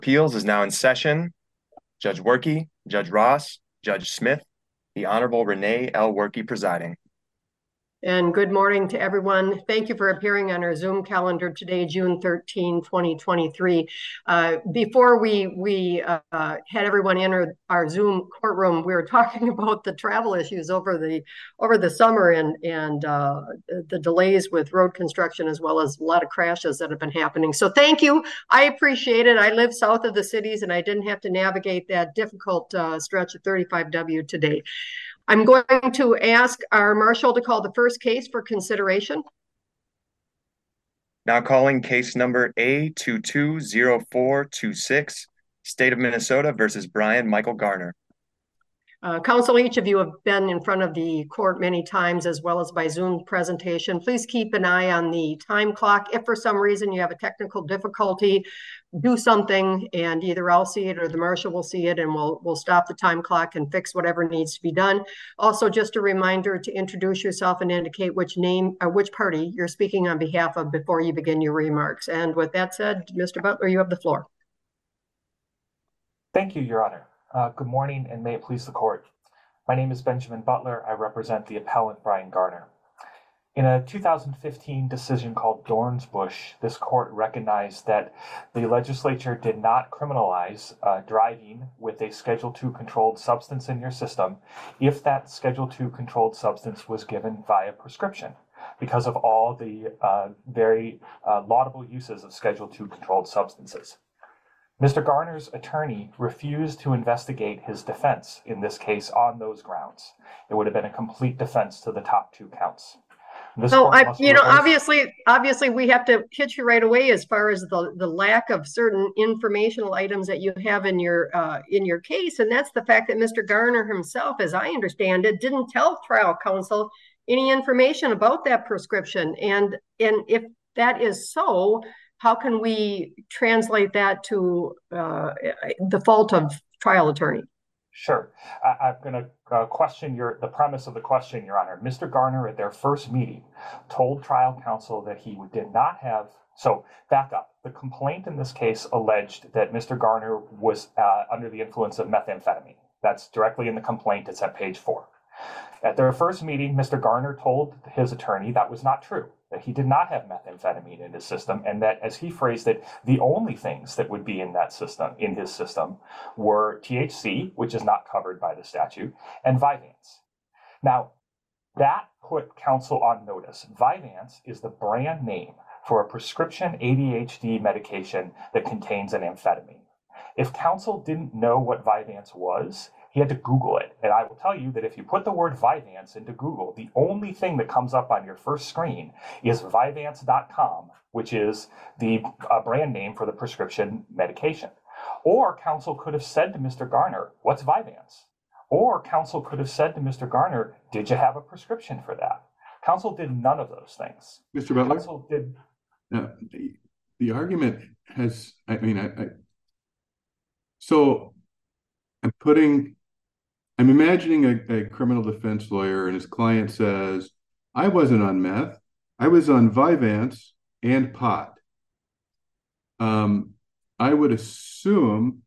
Appeals is now in session. Judge Werke, Judge Ross, Judge Smith, the Honorable Renee L. Werke presiding. And good morning to everyone. Thank you for appearing on our Zoom calendar today, June 13, 2023. Before we had everyone enter our Zoom courtroom, we were talking about the travel issues over the summer and the delays with road construction, as well as a lot of crashes that have been happening. So thank you. I appreciate it. I live south of the cities and I didn't have to navigate that difficult stretch of 35W today. I'm going to ask our marshal to call the first case for consideration. Now calling case number A220426, State of Minnesota versus Brian Michael Garner. Counsel, each of you have been in front of the court many times, as well as by Zoom presentation. Please keep an eye on the time clock. If for some reason you have a technical difficulty, do something and either I'll see it or the marshal will see it, and we'll stop the time clock and fix whatever needs to be done. Also, just a reminder to introduce yourself and indicate which name or which party you're speaking on behalf of before you begin your remarks. And with that said, Mr. Butler, you have the floor. Thank you, Your Honor. Good morning, and may it please the court. My name is Benjamin Butler. I represent the appellant Brian Garner. In a 2015 decision called Dornsbush, this court recognized that the legislature did not criminalize driving with a Schedule II controlled substance in your system if that Schedule II controlled substance was given via prescription, because of all the very laudable uses of Schedule II controlled substances. Mr. Garner's attorney refused to investigate his defense in this case on those grounds. It would have been a complete defense to the top two counts. Obviously we have to hit you right away as far as the lack of certain informational items that you have in your case, and that's the fact that Mr. Garner himself, as I understand it, didn't tell trial counsel any information about that prescription. And if that is so, how can we translate that to the fault of trial attorney? Sure. I'm going to question the premise of the question, Your Honor. Mr. Garner, at their first meeting, told trial counsel that he did not have. So back up. The complaint in this case alleged that Mr. Garner was under the influence of methamphetamine. That's directly in the complaint. It's at page 4. At their first meeting, Mr. Garner told his attorney that was not true, that he did not have methamphetamine in his system, and that, as he phrased it, the only things that would be in his system were THC, which is not covered by the statute, and Vyvanse. Now, that put counsel on notice. Vyvanse is the brand name for a prescription ADHD medication that contains an amphetamine. If counsel didn't know what Vyvanse was, he had to Google it. And I will tell you that if you put the word Vyvanse into Google, the only thing that comes up on your first screen is Vyvanse.com, which is the brand name for the prescription medication. Or counsel could have said to Mr. Garner, "What's Vyvanse?" Or counsel could have said to Mr. Garner, "Did you have a prescription for that?" Counsel did none of those things. Mr. Butler? Counsel did. The argument has, so I'm imagining a criminal defense lawyer and his client says, "I wasn't on meth. I was on Vyvanse and pot." I would assume,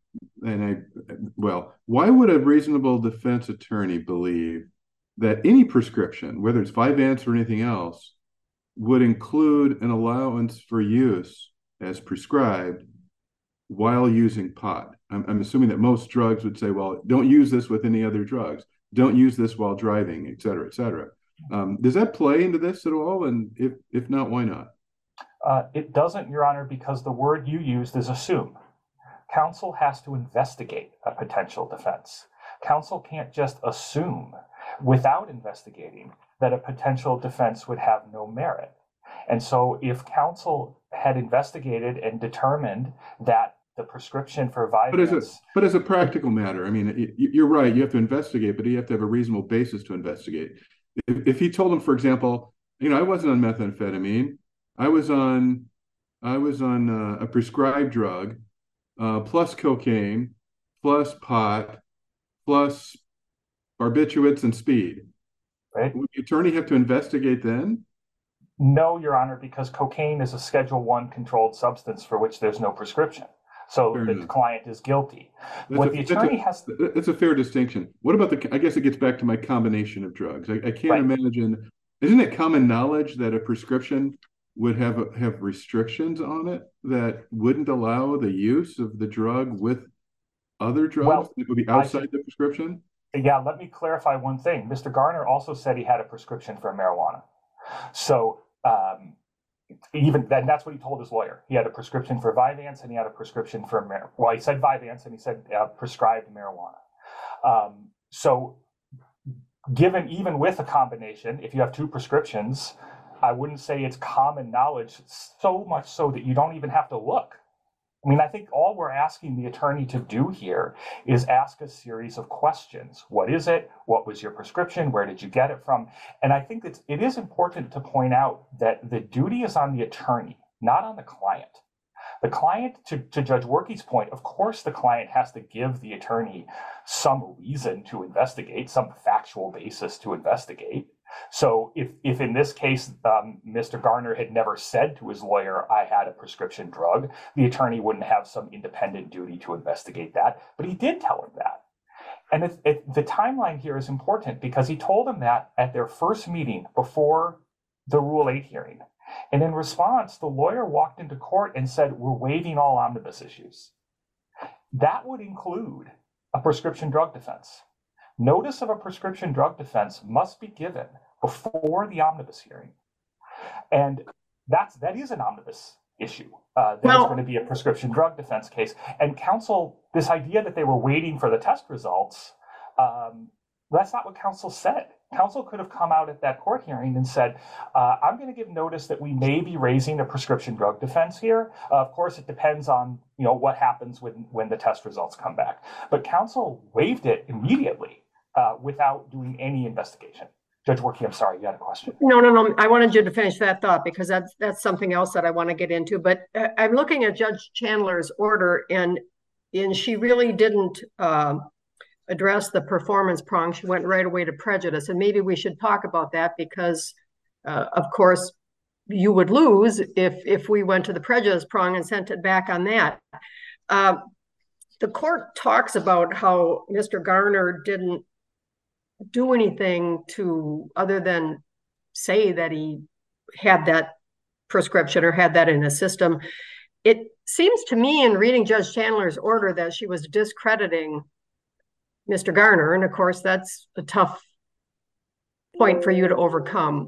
why would a reasonable defense attorney believe that any prescription, whether it's Vyvanse or anything else, would include an allowance for use as prescribed while using pot? I'm assuming that most drugs would say, well, don't use this with any other drugs. Don't use this while driving, et cetera, et cetera. Does that play into this at all? And if not, why not? It doesn't, Your Honor, because the word you used is assume. Counsel has to investigate a potential defense. Counsel can't just assume without investigating that a potential defense would have no merit. And so if counsel had investigated and determined that the prescription for Vyvanse... But as a practical matter, you're right, you have to investigate, but you have to have a reasonable basis to investigate. If he told him, for example, I wasn't on methamphetamine, I was on a prescribed drug, plus cocaine, plus pot, plus barbiturates and speed. Right. Would the attorney have to investigate then? No, Your Honor, because cocaine is a Schedule I controlled substance for which there's no prescription. So Fair the enough. client is guilty. That's a fair distinction. What about I guess it gets back to my combination of drugs. I can't Right. imagine, isn't it common knowledge that a prescription would have restrictions on it that wouldn't allow the use of the drug with other drugs that would be outside the prescription? Yeah, let me clarify one thing. Mr. Garner also said he had a prescription for marijuana. So that's what he told his lawyer. He had a prescription for Vyvanse and he had a prescription for he said Vyvanse and he said prescribed marijuana. So given even with a combination, if you have two prescriptions, I wouldn't say it's common knowledge, so much so that you don't even have to look. I mean, I think all we're asking the attorney to do here is ask a series of questions. What is it? What was your prescription? Where did you get it from? And I think that it is important to point out that the duty is on the attorney, not on the client. The client, to Judge Werkey's point, of course, the client has to give the attorney some reason to investigate, some factual basis to investigate. So if in this case, Mr. Garner had never said to his lawyer, I had a prescription drug, the attorney wouldn't have some independent duty to investigate that. But he did tell him that. And the timeline here is important because he told him that at their first meeting before the Rule 8 hearing. And in response, the lawyer walked into court and said, we're waiving all omnibus issues. That would include a prescription drug defense. Notice of a prescription drug defense must be given before the omnibus hearing. And that is an omnibus issue. There's going to be a prescription drug defense case. And counsel, this idea that they were waiting for the test results, that's not what counsel said. Counsel could have come out at that court hearing and said, I'm going to give notice that we may be raising a prescription drug defense here. Of course, it depends on what happens when the test results come back. But counsel waived it immediately without doing any investigation. Judge Werkey, I'm sorry, you had a question. No. I wanted you to finish that thought because that's something else that I want to get into. But I'm looking at Judge Chandler's order, and she really didn't address the performance prong. She went right away to prejudice, and maybe we should talk about that because, of course, you would lose if we went to the prejudice prong and sent it back on that. The court talks about how Mr. Garner didn't do anything other than say that he had that prescription or had that in his system. It seems to me in reading Judge Chandler's order that she was discrediting Mr. Garner. And of course, that's a tough point for you to overcome.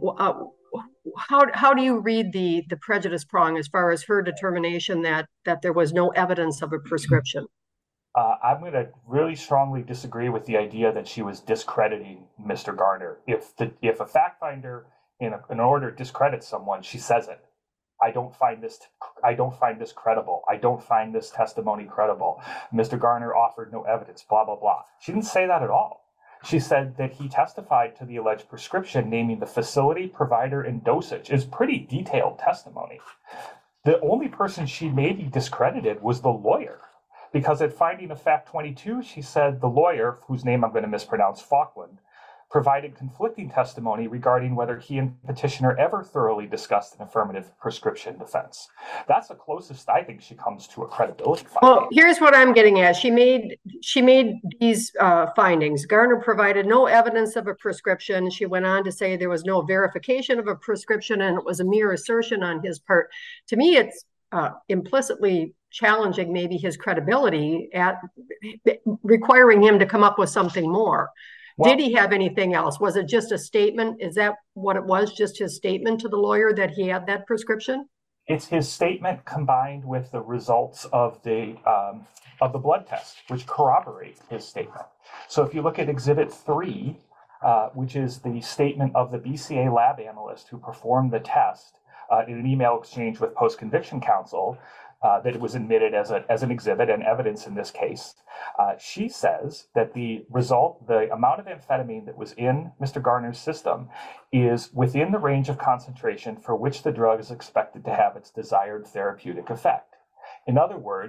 How do you read the prejudice prong as far as her determination that there was no evidence of a prescription? I'm going to really strongly disagree with the idea that she was discrediting Mr. Garner. If a fact finder in an order discredits someone, she says it. I don't find this credible. I don't find this testimony credible. Mr. Garner offered no evidence, blah, blah, blah. She didn't say that at all. She said that he testified to the alleged prescription, naming the facility, provider, and dosage. It's pretty detailed testimony. The only person she maybe discredited was the lawyer, because at finding of fact 22, she said the lawyer, whose name I'm going to mispronounce, Falkland, provided conflicting testimony regarding whether he and petitioner ever thoroughly discussed an affirmative prescription defense. That's the closest I think she comes to a credibility finding. Well, here's what I'm getting at. She made these findings. Garner provided no evidence of a prescription. She went on to say there was no verification of a prescription and it was a mere assertion on his part. To me, it's implicitly challenging maybe his credibility at requiring him to come up with something more. Well, did he have anything else? Was it just a statement? Is that what it was? Just his statement to the lawyer that he had that prescription? It's his statement combined with the results of the blood test, which corroborate his statement. So if you look at Exhibit 3, which is the statement of the BCA lab analyst who performed the test in an email exchange with post-conviction counsel, that it was admitted as an exhibit and evidence in this case. She says that the amount of amphetamine that was in Mr. Garner's system is within the range of concentration for which the drug is expected to have its desired therapeutic effect. In other words,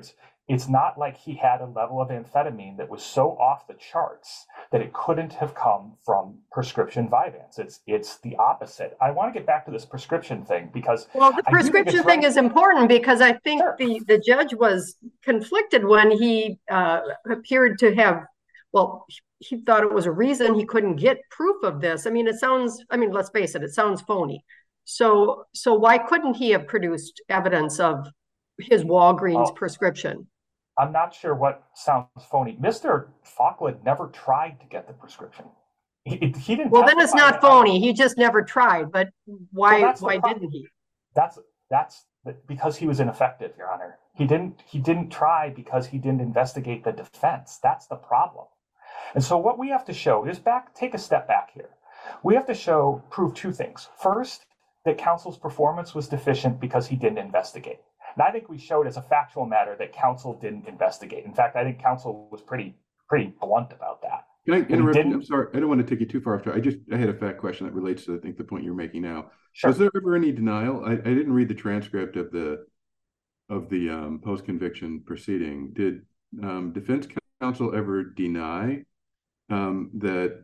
It's not like he had a level of amphetamine that was so off the charts that it couldn't have come from prescription Vyvanse. It's the opposite. I want to get back to this prescription thing because well, the prescription thing is important because I think Sure. the judge was conflicted when he appeared to have, well, he thought it was a reason he couldn't get proof of this. I mean, let's face it, it sounds phony. So why couldn't he have produced evidence of his Walgreens prescription? I'm not sure what sounds phony. Mr. Falkland never tried to get the prescription. He didn't. Well, then it's not phony. He just never tried. But why? Well, why didn't he? That's because he was ineffective, Your Honor. He didn't try because he didn't investigate the defense. That's the problem. And so what we have to show is take a step back here. We have to prove two things. First, that counsel's performance was deficient because he didn't investigate. And I think we showed as a factual matter that counsel didn't investigate. In fact, I think counsel was pretty blunt about that. Can I interrupt you? I'm sorry. I don't want to take you too far off track. I had a fact question that relates to, I think, the point you're making now. Sure. Was there ever any denial? I didn't read the transcript of the post-conviction proceeding. Did defense counsel ever deny that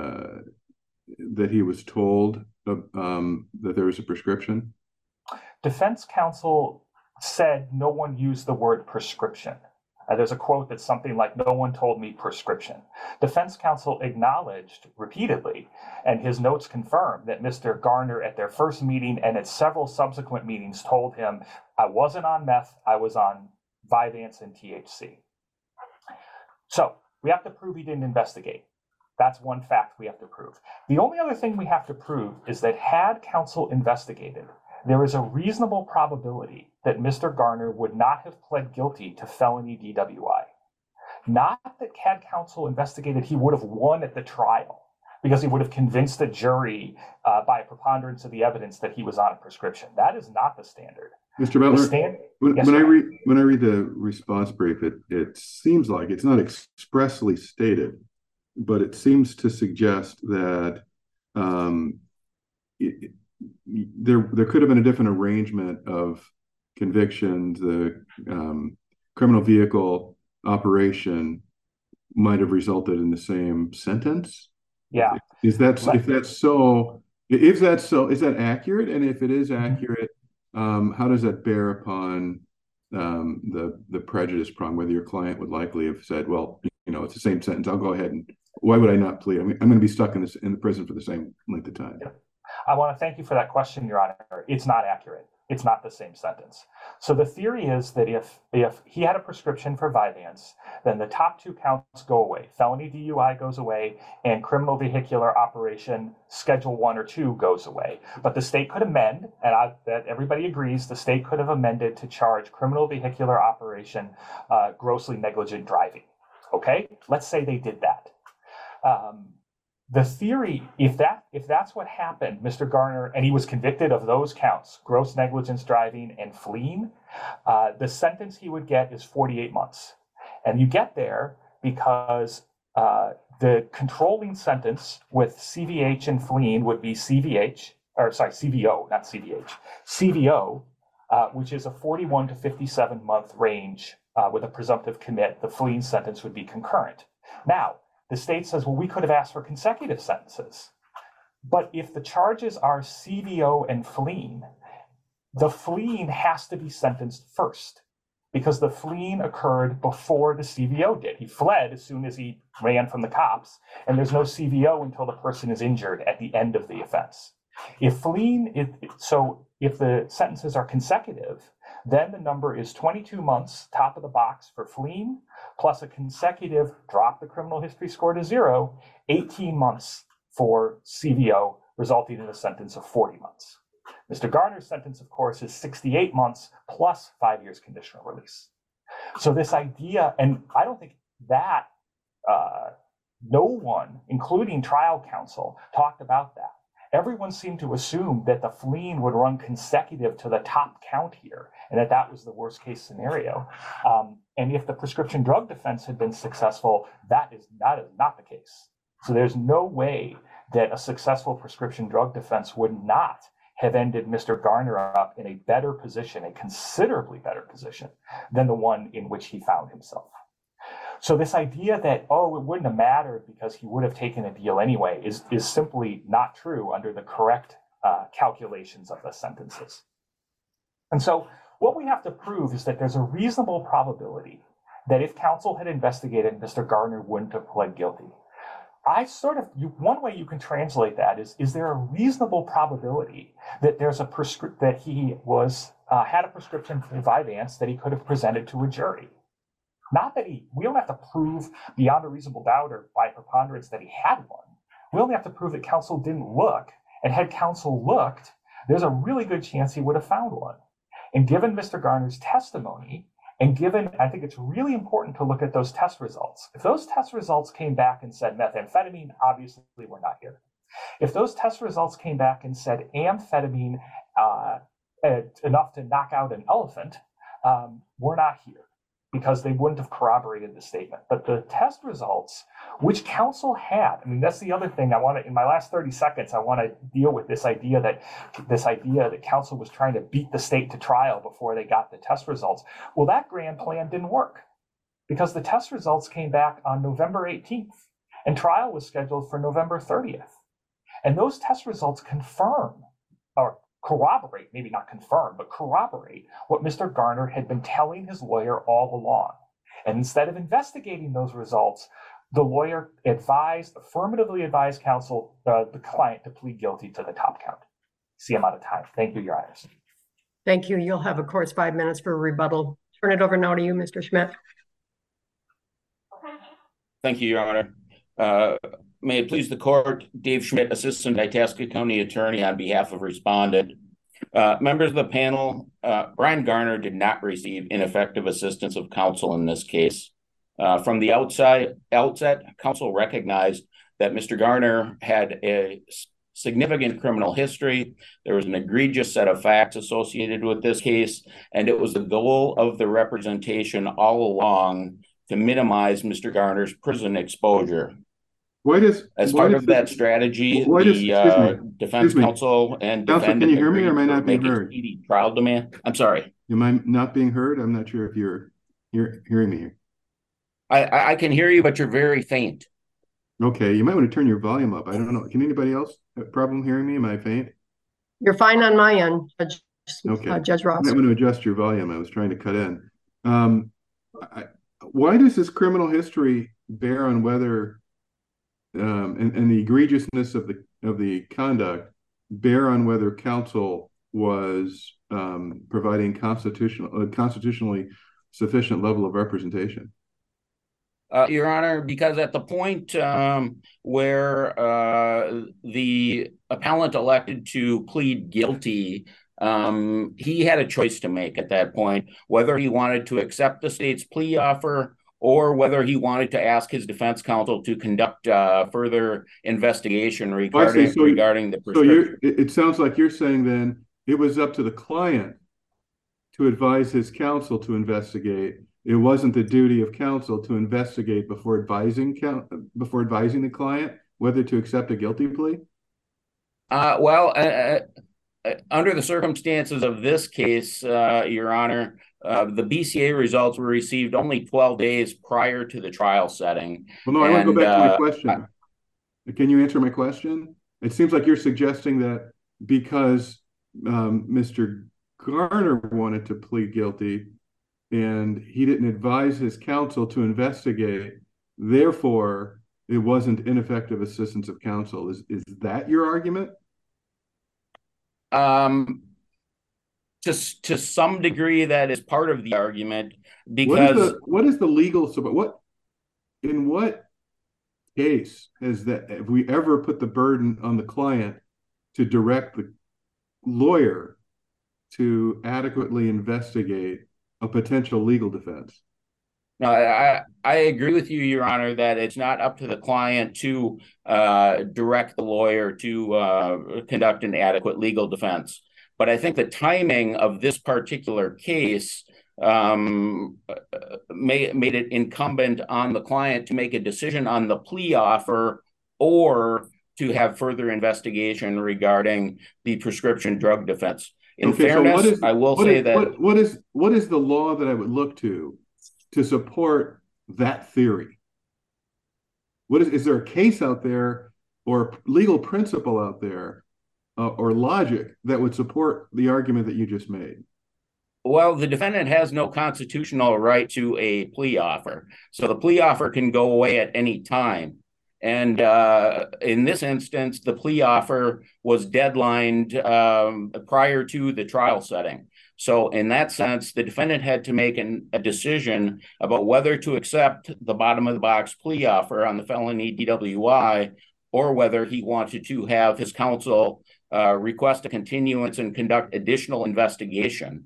he was told that there was a prescription? Defense counsel said no one used the word prescription. There's a quote that's something like, "No one told me prescription." Defense counsel acknowledged repeatedly, and his notes confirm, that Mr. Garner at their first meeting and at several subsequent meetings told him, "I wasn't on meth, I was on Vyvanse and THC." So we have to prove he didn't investigate. That's one fact we have to prove. The only other thing we have to prove is that had counsel investigated, there is a reasonable probability that Mr. Garner would not have pled guilty to felony DWI. Not that had counsel investigated, he would have won at the trial because he would have convinced the jury by a preponderance of the evidence that he was on a prescription. That is not the standard. Mr. Butler, when I read the response brief, it seems like it's not expressly stated, but it seems to suggest that there could have been a different arrangement of convictions. The criminal vehicle operation might have resulted in the same sentence. Yeah. Is that so? Is that accurate? And if it is accurate, how does that bear upon the prejudice prong? Whether your client would likely have said, "Well, it's the same sentence. I'll go ahead and why would I not plead? I'm going to be stuck in the prison for the same length of time." Yeah. I want to thank you for that question, Your Honor. It's not accurate. It's not the same sentence. So the theory is that if he had a prescription for Vyvanse, then the top two counts go away. Felony DUI goes away, and criminal vehicular operation Schedule 1 or 2 goes away. But the state could amend, and that everybody agrees, the state could have amended to charge criminal vehicular operation grossly negligent driving. Okay? Let's say they did that. The theory, if that's what happened, Mr. Garner, and he was convicted of those counts, gross negligence driving and fleeing, the sentence he would get is 48 months. And you get there because the controlling sentence with CVH and fleeing would be CVO, not CVH, CVO, which is a 41 to 57 month range with a presumptive commit. The fleeing sentence would be concurrent. Now, the state says, well, we could have asked for consecutive sentences. But if the charges are CVO and fleeing, the fleeing has to be sentenced first because the fleeing occurred before the CVO did. He fled as soon as he ran from the cops, and there's no CVO until the person is injured at the end of the offense. If the sentences are consecutive, then the number is 22 months, top of the box for fleeing, plus a consecutive drop the criminal history score to 0, 18 months for CVO, resulting in a sentence of 40 months. Mr. Garner's sentence, of course, is 68 months plus 5 years conditional release. So this idea, and I don't think that no one, including trial counsel, talked about that. Everyone seemed to assume that the fleeing would run consecutive to the top count here, and that was the worst case scenario. And if the prescription drug defense had been successful, that is not the case. So there's no way that a successful prescription drug defense would not have ended Mr. Garner up in a better position, a considerably better position than the one in which he found himself. So this idea that, oh, it wouldn't have mattered because he would have taken a deal anyway is simply not true under the correct calculations of the sentences. And so what we have to prove is that there's a reasonable probability that if counsel had investigated, Mr. Garner wouldn't have pled guilty. One way you can translate that is there a reasonable probability that there's that he had a prescription for Vyvanse that he could have presented to a jury? Not that we don't have to prove beyond a reasonable doubt or by preponderance that he had one. We only have to prove that counsel didn't look, and had counsel looked, there's a really good chance he would have found one. And given Mr. Garner's testimony, and given, I think it's really important to look at those test results. If those test results came back and said methamphetamine, obviously we're not here. If those test results came back and said amphetamine enough to knock out an elephant, we're not here, because they wouldn't have corroborated the statement. But the test results, which counsel had, I mean, that's the other thing in my last 30 seconds, I want to deal with this idea that counsel was trying to beat the state to trial before they got the test results. Well, that grand plan didn't work, because the test results came back on November 18th, and trial was scheduled for November 30th. And those test results confirm, or corroborate, maybe not confirm, but corroborate what Mr. Garner had been telling his lawyer all along. And instead of investigating those results, the lawyer affirmatively advised counsel, the client, to plead guilty to the top count. See, I'm out of time. Thank you, Your Honors. Thank you. You'll have, of course, 5 minutes for rebuttal. Turn it over now to you, Mr. Schmidt. Thank you, Your Honor. May it please the court, Dave Schmidt, Assistant Itasca County Attorney on behalf of respondent. Members of the panel, Brian Garner did not receive ineffective assistance of counsel in this case. From the outset, counsel recognized that Mr. Garner had a significant criminal history. There was an egregious set of facts associated with this case, and it was the goal of the representation all along to minimize Mr. Garner's prison exposure. As part of that strategy, the defense counsel and defendant. Can you hear me, or am I not being heard? Trial demand. I'm sorry. Am I not being heard? I'm not sure if you're hearing me here. I can hear you, but you're very faint. Okay, you might want to turn your volume up. I don't know. Can anybody else have a problem hearing me? Am I faint? You're fine on my end, Judge Ross. I might want to adjust your volume. I was trying to cut in. Why does this criminal history bear on whether and the egregiousness of the conduct bear on whether counsel was providing constitutionally sufficient level of representation? Your Honor, because at the point where the appellant elected to plead guilty, he had a choice to make at that point, whether he wanted to accept the state's plea offer or whether he wanted to ask his defense counsel to conduct further investigation regarding the prescription. So it sounds like you're saying then it was up to the client to advise his counsel to investigate. It wasn't the duty of counsel to investigate before advising the client whether to accept a guilty plea? Under the circumstances of this case, Your Honor, the BCA results were received only 12 days prior to the trial setting. Well, no, I want to go back to my question. Can you answer my question? It seems like you're suggesting that because Mr. Garner wanted to plead guilty and he didn't advise his counsel to investigate, therefore it wasn't ineffective assistance of counsel. Is that your argument? To some degree, that is part of the argument, because what is the legal, in what case have we ever put the burden on the client to direct the lawyer to adequately investigate a potential legal defense? No, I agree with you, Your Honor, that it's not up to the client to direct the lawyer to conduct an adequate legal defense. But I think the timing of this particular case made it incumbent on the client to make a decision on the plea offer or to have further investigation regarding the prescription drug defense. In Okay, fairness, so I will say that what is the law that I would look to support that theory? Is there a case out there or legal principle out there or logic that would support the argument that you just made? well, the defendant has no constitutional right to a plea offer. So the plea offer can go away at any time. And in this instance, the plea offer was deadlined prior to the trial setting. So in that sense, the defendant had to make a decision about whether to accept the bottom of the box plea offer on the felony DWI, or whether he wanted to have his counsel request a continuance and conduct additional investigation.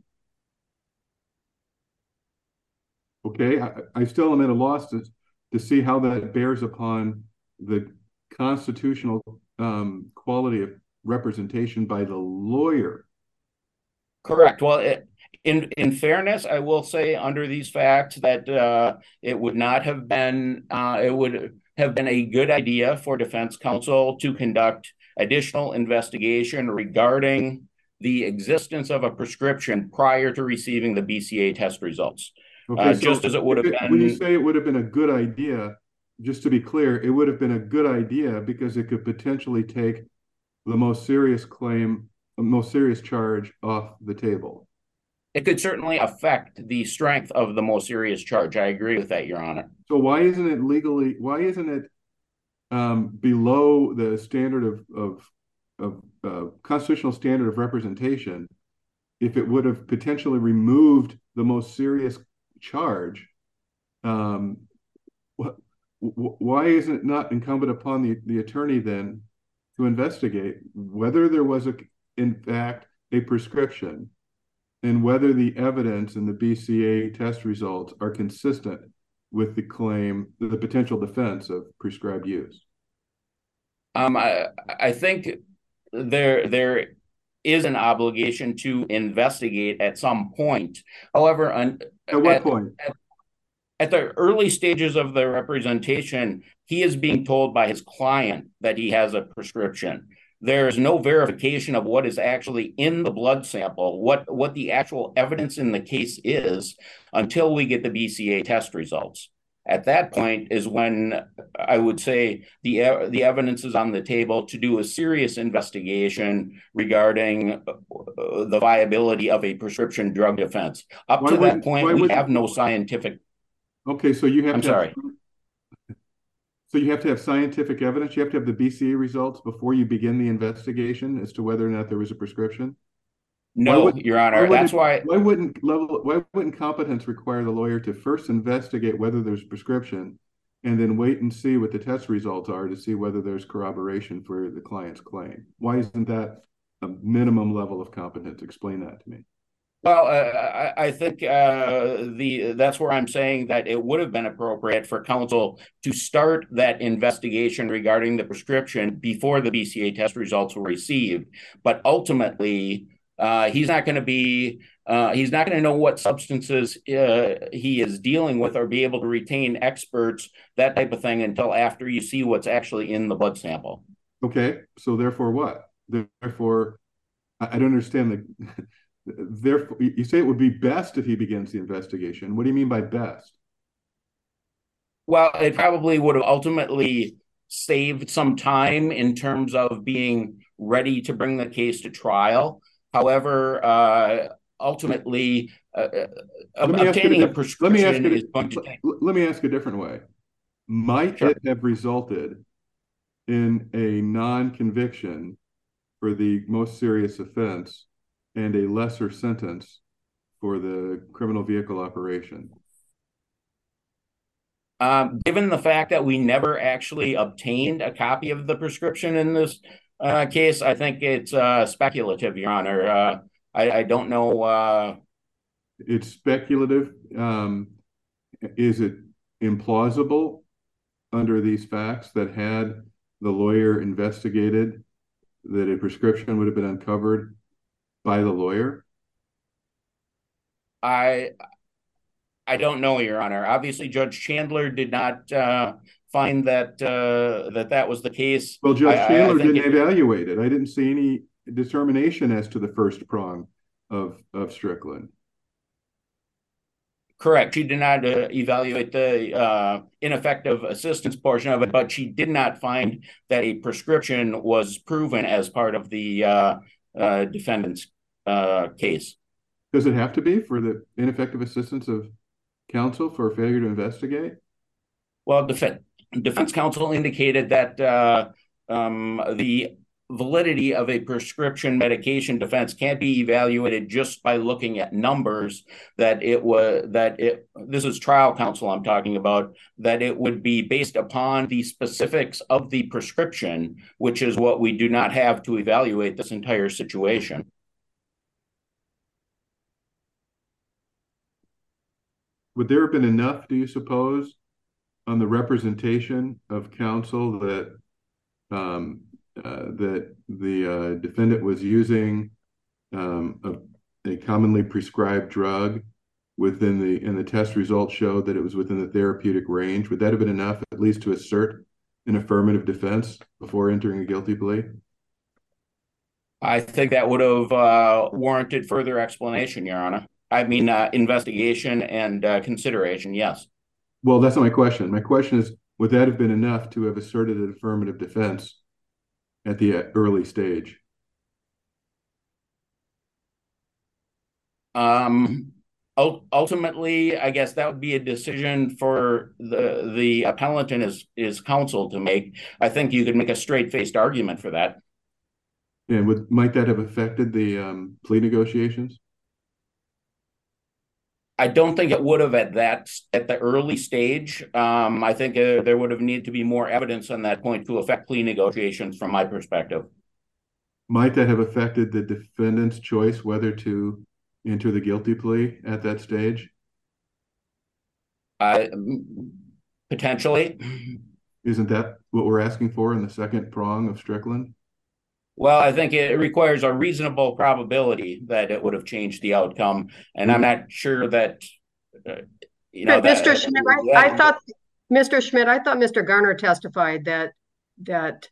Okay, I still am at a loss to see how that bears upon the constitutional quality of representation by the lawyer. Correct. Well, in fairness, I will say under these facts that it would not have been it would have been a good idea for defense counsel to conduct additional investigation regarding the existence of a prescription prior to receiving the BCA test results. Okay, so just as it would have been. When you say it would have been a good idea, just to be clear, it would have been a good idea because it could potentially take the most serious claim, the most serious charge off the table. It could certainly affect the strength of the most serious charge. I agree with that, Your Honor. So why isn't it below the standard of constitutional standard of representation if it would have potentially removed the most serious charge? Why isn't it not incumbent upon the attorney then to investigate whether there was in fact a prescription and whether the evidence in the BCA test results are consistent with the claim, the potential defense of prescribed use? I think there is an obligation to investigate at some point. However, at what point? At the early stages of the representation, he is being told by his client that he has a prescription. There is no verification of what is actually in the blood sample, what the actual evidence in the case is, until we get the BCA test results. At that point is when I would say the evidence is on the table to do a serious investigation regarding the viability of a prescription drug defense. Up to that point, we have no scientific. Okay, so you have. I'm sorry. So you have to have scientific evidence. You have to have the BCA results before you begin the investigation as to whether or not there was a prescription. No, Your Honor. That's why. Why wouldn't competence require the lawyer to first investigate whether there's prescription, and then wait and see what the test results are to see whether there's corroboration for the client's claim? Why isn't that a minimum level of competence? Explain that to me. Well, I think that's where I'm saying that it would have been appropriate for counsel to start that investigation regarding the prescription before the BCA test results were received. But ultimately, he's not going to know what substances he is dealing with or be able to retain experts, that type of thing, until after you see what's actually in the blood sample. Okay, so therefore what? Therefore, I don't understand Therefore, you say it would be best if he begins the investigation. What do you mean by best? Well, it probably would have ultimately saved some time in terms of being ready to bring the case to trial. However, ultimately, obtaining a prescription is going to take. Let me ask a different way. Might it have resulted in a non-conviction for the most serious offense and a lesser sentence for the criminal vehicle operation? Given the fact that we never actually obtained a copy of the prescription in this case, I think it's speculative, Your Honor. I don't know. It's speculative. Is it implausible under these facts that had the lawyer investigated that a prescription would have been uncovered by the lawyer? I don't know, Your Honor. Obviously, Judge Chandler did not find that that was the case. Well, Judge Chandler didn't it, evaluate it. I didn't see any determination as to the first prong of Strickland. Correct. She did not evaluate the ineffective assistance portion of it, but she did not find that a prescription was proven as part of the defendant's case. Does it have to be for the ineffective assistance of counsel for a failure to investigate? Well, defense counsel indicated that the validity of a prescription medication defense can't be evaluated just by looking at numbers. This is trial counsel I'm talking about, that it would be based upon the specifics of the prescription, which is what we do not have to evaluate this entire situation. Would there have been enough, do you suppose, on the representation of counsel that that the defendant was using a commonly prescribed drug and the test results showed that it was within the therapeutic range? Would that have been enough, at least, to assert an affirmative defense before entering a guilty plea? I think that would have warranted further explanation, Your Honor. I mean, investigation and consideration, yes. Well, that's not my question. My question is, would that have been enough to have asserted an affirmative defense at the early stage? Ultimately, I guess that would be a decision for the appellant and his counsel to make. I think you could make a straight-faced argument for that. And might that have affected the plea negotiations? I don't think it would have at the early stage. I think there would have needed to be more evidence on that point to affect plea negotiations from my perspective. Might that have affected the defendant's choice whether to enter the guilty plea at that stage? Potentially. Isn't that what we're asking for in the second prong of Strickland? Well, I think it requires a reasonable probability that it would have changed the outcome, and I'm not sure that. Mr. Schmidt, I thought Mr. Garner testified that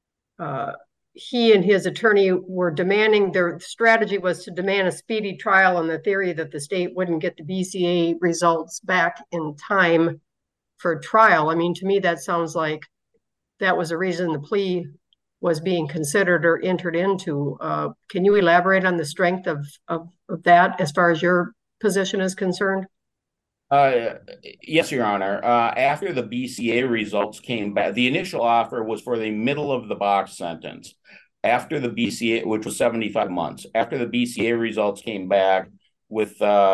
he and his attorney were demanding, their strategy was to demand a speedy trial on the theory that the state wouldn't get the BCA results back in time for trial. I mean, to me, that sounds like that was the reason the plea was being considered or entered into. Can you elaborate on the strength of that as far as your position is concerned? Yes, Your Honor. After the BCA results came back, the initial offer was for the middle of the box sentence. After the BCA, which was 75 months, after the BCA results came back with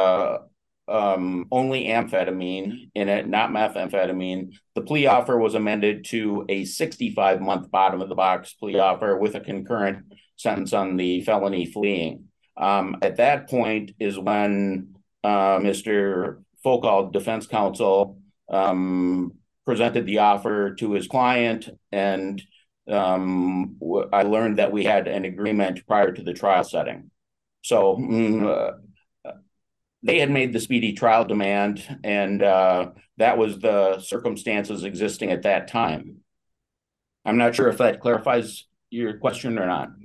only amphetamine in it, not methamphetamine, the plea offer was amended to a 65-month bottom of the box plea offer with a concurrent sentence on the felony fleeing. At that point is when Mr. Foucault, defense counsel, presented the offer to his client, and I learned that we had an agreement prior to the trial setting. So they had made the speedy trial demand, and that was the circumstances existing at that time. I'm not sure if that clarifies your question or not.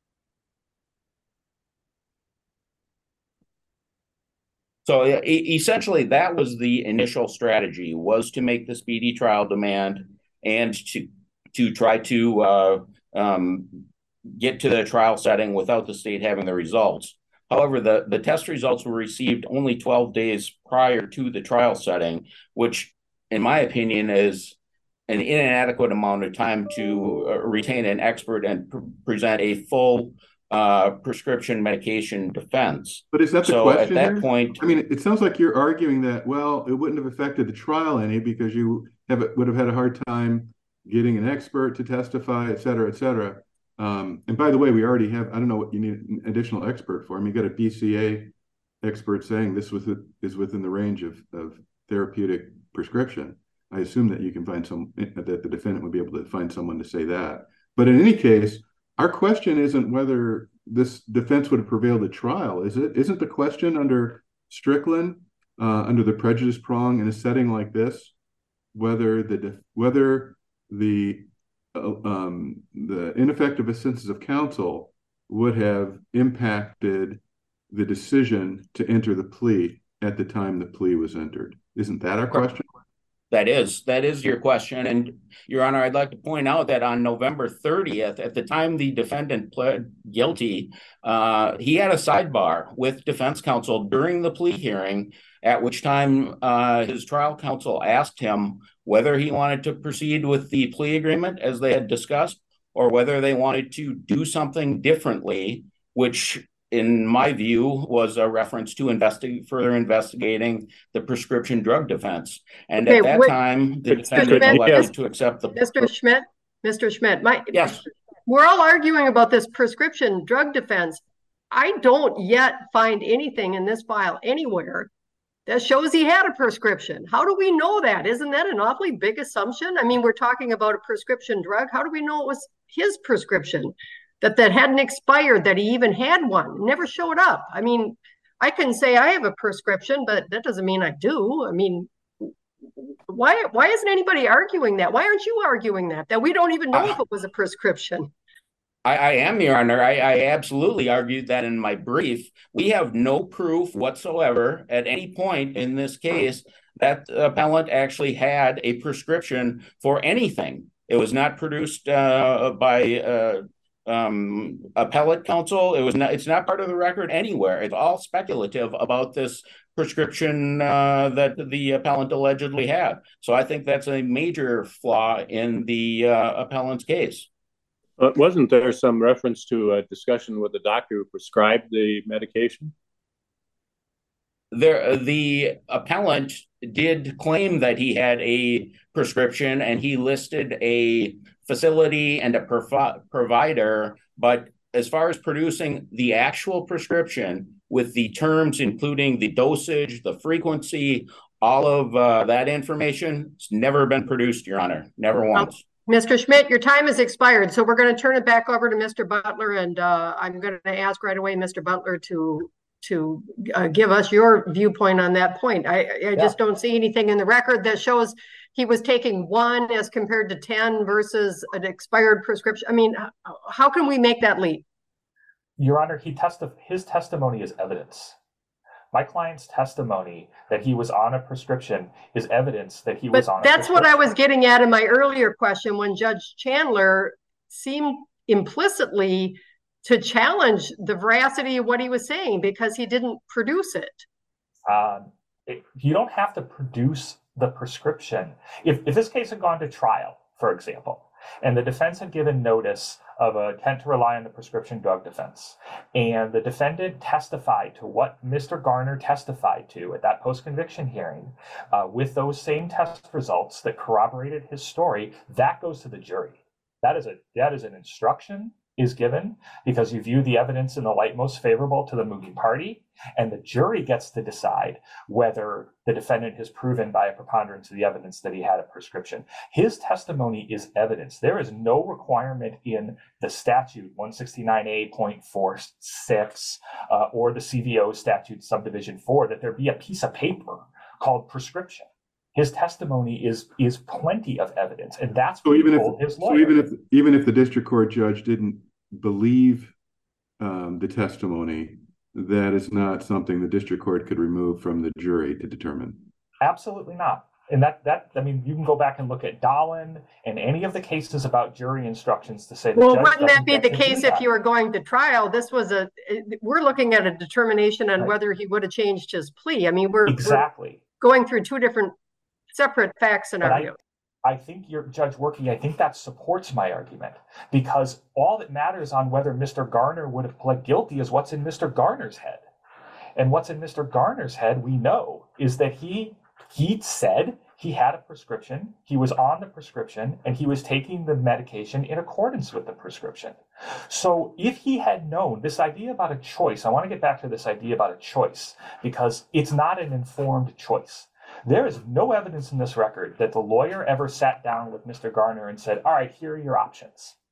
So essentially, that was the initial strategy, was to make the speedy trial demand and to try to get to the trial setting without the state having the results. However, the test results were received only 12 days prior to the trial setting, which, in my opinion, is an inadequate amount of time to retain an expert and present a full prescription medication defense. But is that the question? At that point, I mean, it sounds like you're arguing that, well, it wouldn't have affected the trial any because you would have had a hard time getting an expert to testify, et cetera, et cetera. And by the way, we already have, I don't know what you need an additional expert for. I mean, you got a BCA expert saying this is within the range of therapeutic prescription. I assume that you can find that the defendant would be able to find someone to say that. But in any case, our question isn't whether this defense would have prevailed at trial, is it? Isn't the question under Strickland under the prejudice prong in a setting like this, whether the ineffective assistance of counsel would have impacted the decision to enter the plea at the time the plea was entered? Isn't that our question? That is your question. And Your Honor, I'd like to point out that on November 30th, at the time the defendant pled guilty, he had a sidebar with defense counsel during the plea hearing, at which time his trial counsel asked him whether he wanted to proceed with the plea agreement as they had discussed, or whether they wanted to do something differently, which in my view was a reference to further investigating the prescription drug defense. And at that time, the defendant elected to accept the... Mr. Schmidt, yes. We're all arguing about this prescription drug defense. I don't yet find anything in this file anywhere that shows he had a prescription. How do we know that? Isn't that an awfully big assumption? I mean, we're talking about a prescription drug. How do we know it was his prescription? That hadn't expired, that he even had one, never showed up. I mean, I can say I have a prescription, but that doesn't mean I do. I mean, why isn't anybody arguing that? Why aren't you arguing that we don't even know if it was a prescription? I am, Your Honor. I absolutely argued that in my brief. We have no proof whatsoever at any point in this case that the appellant actually had a prescription for anything. It was not produced by appellate counsel. It's not part of the record anywhere. It's all speculative about this prescription that the appellant allegedly had. So I think that's a major flaw in the appellant's case. Wasn't there some reference to a discussion with the doctor who prescribed the medication? The appellant did claim that he had a prescription, and he listed a facility and a provider, but as far as producing the actual prescription with the terms, including the dosage, the frequency, all of that information, it's never been produced, Your Honor, never once. Mr. Schmidt, your time has expired, so we're going to turn it back over to Mr. Butler, and I'm going to ask right away Mr. Butler to give us your viewpoint on that point. I just don't see anything in the record that shows he was taking one as compared to 10 versus an expired prescription. I mean, how can we make that leap? Your Honor, his testimony is evidence. My client's testimony that he was on a prescription is evidence that he was on a prescription. That's what I was getting at in my earlier question when Judge Chandler seemed implicitly to challenge the veracity of what he was saying because he didn't produce it. You don't have to produce the prescription. If this case had gone to trial, for example, and the defense had given notice of an intent to rely on the prescription drug defense, and the defendant testified to what Mr. Garner testified to at that post-conviction hearing, with those same test results that corroborated his story, that goes to the jury. That is an instruction is given because you view the evidence in the light most favorable to the moving party, and the jury gets to decide whether the defendant has proven by a preponderance of the evidence that he had a prescription. His testimony is evidence. There is no requirement in the statute 169A.46 or the CVO statute subdivision 4 that there be a piece of paper called prescription. His testimony is plenty of evidence, and that's what he told his lawyer. So even if the district court judge didn't believe the testimony, that is not something the district court could remove from the jury to determine. Absolutely not. And I mean, you can go back and look at Dahlin and any of the cases about jury instructions to say. Well, wouldn't that be the case if you were going to trial? We're looking at a determination on whether he would have changed his plea. I mean, we're going through two different separate fact scenarios. I think Judge Workey, I think that supports my argument because all that matters on whether Mr. Garner would have pled guilty is what's in Mr. Garner's head. And what's in Mr. Garner's head, we know, is that he said he had a prescription, he was on the prescription, and he was taking the medication in accordance with the prescription. So if he had known this idea about a choice, I want to get back to this idea about a choice because it's not an informed choice. There is no evidence in this record that the lawyer ever sat down with Mr. Garner and said, all right, here are your options.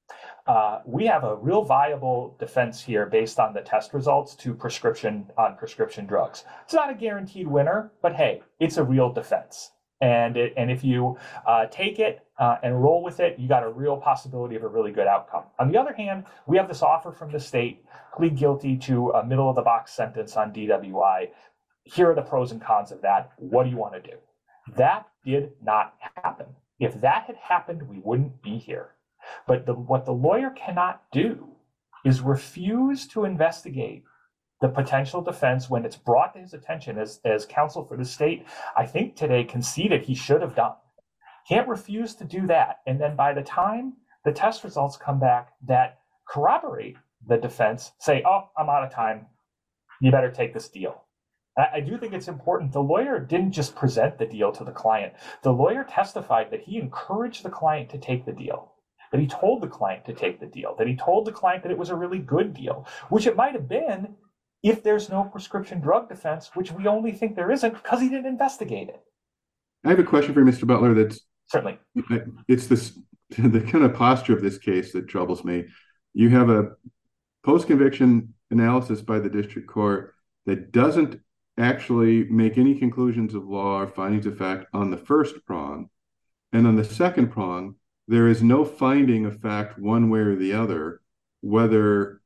we have a real viable defense here based on the test results to prescription drugs. It's not a guaranteed winner, but hey, it's a real defense. And if you take it and roll with it, you got a real possibility of a really good outcome. On the other hand, we have this offer from the state, plead guilty to a middle of the box sentence on DWI. Here are the pros and cons of that. What do you want to do? That did not happen. If that had happened, we wouldn't be here. But what the lawyer cannot do is refuse to investigate the potential defense when it's brought to his attention, as counsel for the state, I think today conceded he should have done. Can't refuse to do that. And then by the time the test results come back that corroborate the defense, say, oh, I'm out of time. You better take this deal. I do think it's important. The lawyer didn't just present the deal to the client. The lawyer testified that he encouraged the client to take the deal, that he told the client to take the deal, that he told the client that it was a really good deal, which it might have been if there's no prescription drug defense, which we only think there isn't because he didn't investigate it. I have a question for you, Mr. Butler. That's certainly, it's the kind of posture of this case that troubles me. You have a post-conviction analysis by the district court that doesn't actually make any conclusions of law or findings of fact on the first prong. And on the second prong, there is no finding of fact one way or the other, whether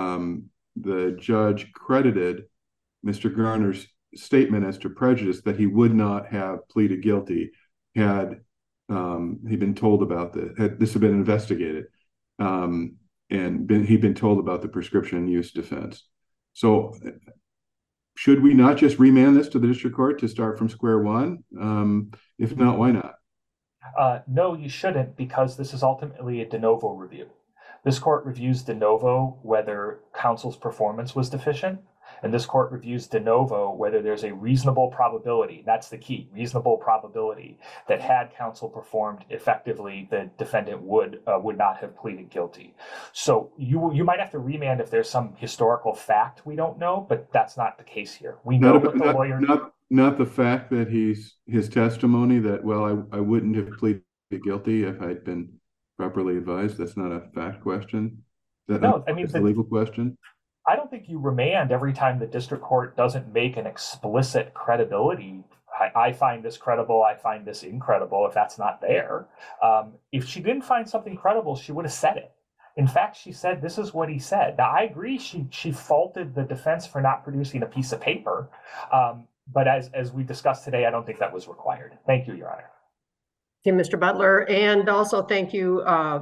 the judge credited Mr. Garner's statement as to prejudice that he would not have pleaded guilty had he been told about this, had this had been investigated, and he'd been told about the prescription use defense. So should we not just remand this to the district court to start from square one? If not, why not? No, you shouldn't, because this is ultimately a de novo review. This court reviews de novo whether counsel's performance was deficient, and this court reviews de novo whether there's a reasonable probability, that's the key, reasonable probability, that had counsel performed effectively, the defendant would not have pleaded guilty. So you might have to remand if there's some historical fact we don't know, but that's not the case here. We know what the lawyer... Not the fact that his testimony that, well, I wouldn't have pleaded guilty if I'd been properly advised. That's not a fact question. No, I mean, it's a legal question. I don't think you remand every time the district court doesn't make an explicit credibility. I find this credible. I find this incredible. If that's not there, if she didn't find something credible, she would have said it. In fact, she said, this is what he said. Now, I agree. She faulted the defense for not producing a piece of paper. But as we discussed today, I don't think that was required. Thank you, Your Honor. Thank you, Mr. Butler. And also thank you,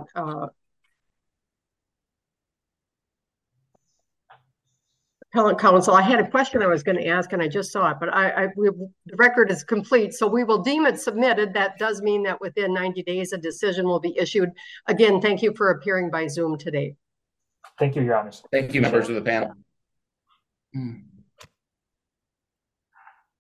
appellant counsel. I had a question I was going to ask, and I just saw it, but the record is complete, so we will deem it submitted. That does mean that within 90 days, a decision will be issued. Again, thank you for appearing by Zoom today. Thank you, Your Honors. Thank you, members of the panel.